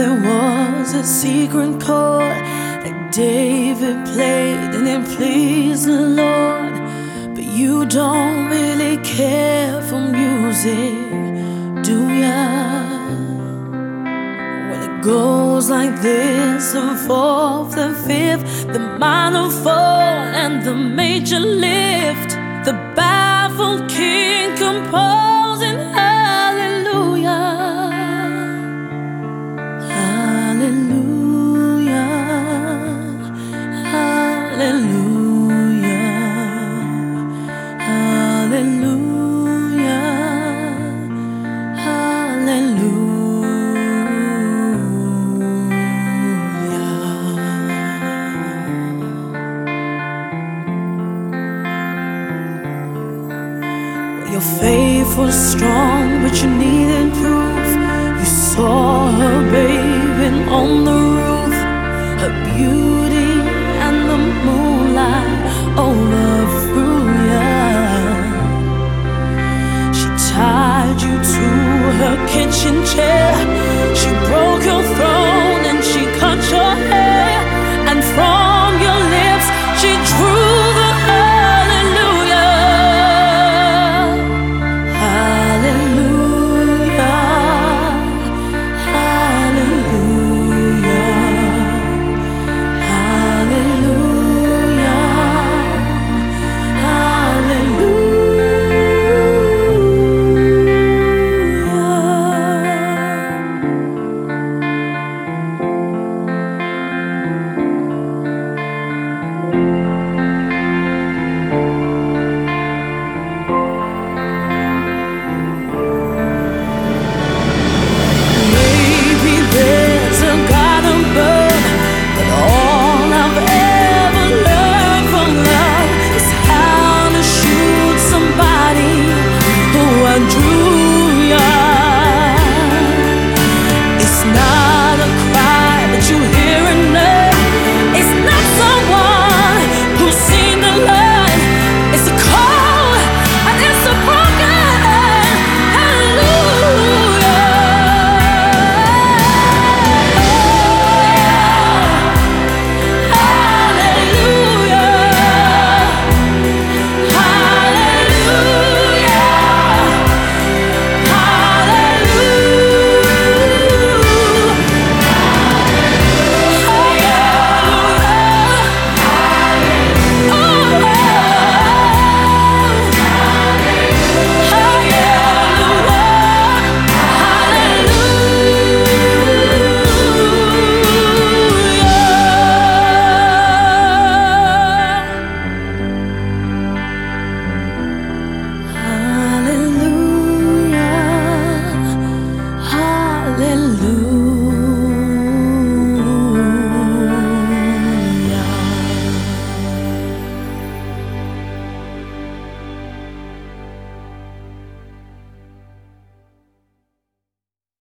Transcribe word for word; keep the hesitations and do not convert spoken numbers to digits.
there was a secret chord that David played and it pleased the Lord. But you don't really care for music, do ya? When it goes like this, the fourth, the fifth, the minor fall and the major lift, the baffled king composing hallelujah, hallelujah, hallelujah, hallelujah, hallelujah. Your faith was strong, but you needed proof. You saw her bathing on the roof, her beauty